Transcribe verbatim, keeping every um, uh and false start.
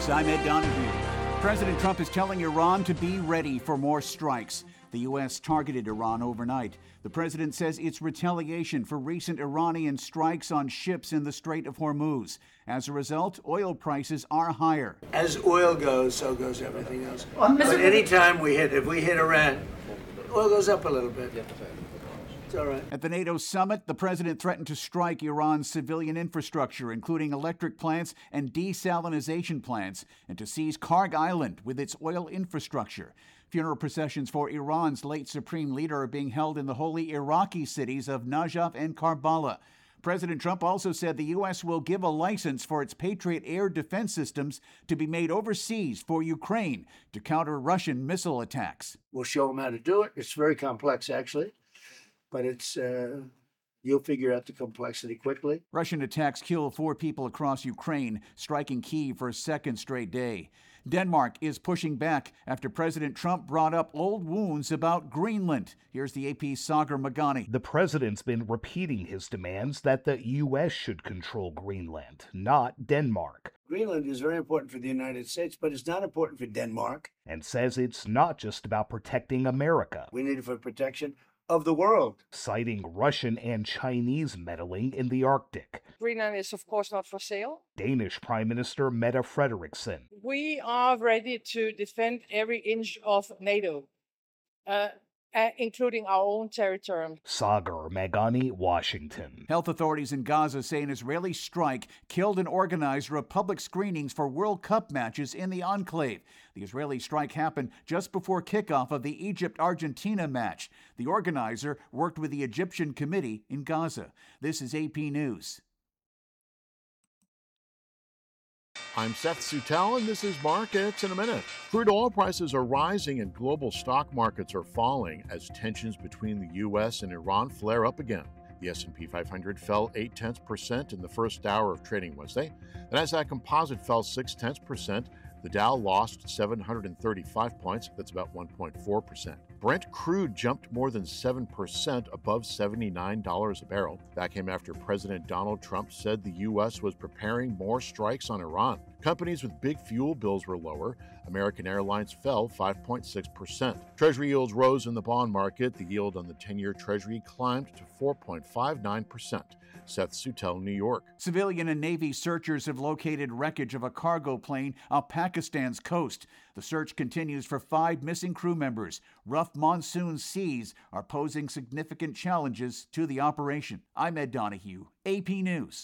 News. I'm Ed Donahue. President Trump is telling Iran to be ready for more strikes. The U S targeted Iran overnight. The president says it's retaliation for recent Iranian strikes on ships in the Strait of Hormuz. As a result, oil prices are higher. As oil goes, so goes everything else. But anytime we hit, if we hit Iran, oil goes up a little bit. It's all right. At the NATO summit, the president threatened to strike Iran's civilian infrastructure, including electric plants and desalination plants, and to seize Karg Island with its oil infrastructure. Funeral processions for Iran's late supreme leader are being held in the holy Iraqi cities of Najaf and Karbala. President Trump also said the U S will give a license for its Patriot air defense systems to be made overseas for Ukraine to counter Russian missile attacks. We'll show them how to do it. It's very complex, actually, but it's uh, you'll figure out the complexity quickly. Russian attacks kill four people across Ukraine, striking Kyiv for a second straight day. Denmark is pushing back after President Trump brought up old wounds about Greenland. Here's the A P's Sagar Magani. The president's been repeating his demands that the U S should control Greenland, not Denmark. Greenland is very important for the United States, but it's not important for Denmark. And says it's not just about protecting America. We need it for protection of the world. Citing Russian and Chinese meddling in the Arctic. Greenland is, of course, not for sale. Danish Prime Minister Mette Frederiksen. We are ready to defend every inch of NATO, uh, uh, including our own territory. Sagar Magani, Washington. Health authorities in Gaza say an Israeli strike killed an organizer of public screenings for World Cup matches in the enclave. The Israeli strike happened just before kickoff of the Egypt-Argentina match. The organizer worked with the Egyptian committee in Gaza. This is A P News. I'm Seth Sutel, and this is Markets in a Minute. Crude oil prices are rising and global stock markets are falling as tensions between the U S and Iran flare up again. The S and P five hundred fell eight tenths percent in the first hour of trading Wednesday. The Nasdaq Composite fell six tenths percent. The Dow lost seven hundred thirty-five points. That's about one point four percent. Brent crude jumped more than seven percent above seventy-nine dollars a barrel. That came after President Donald Trump said the U S was preparing more strikes on Iran. Companies with big fuel bills were lower. American Airlines fell five point six percent. Treasury yields rose in the bond market. The yield on the ten-year Treasury climbed to four point five nine percent. Seth Sutel, New York. Civilian and Navy searchers have located wreckage of a cargo plane off Pakistan's coast. The search continues for five missing crew members. Rough monsoon seas are posing significant challenges to the operation. I'm Ed Donahue, A P News.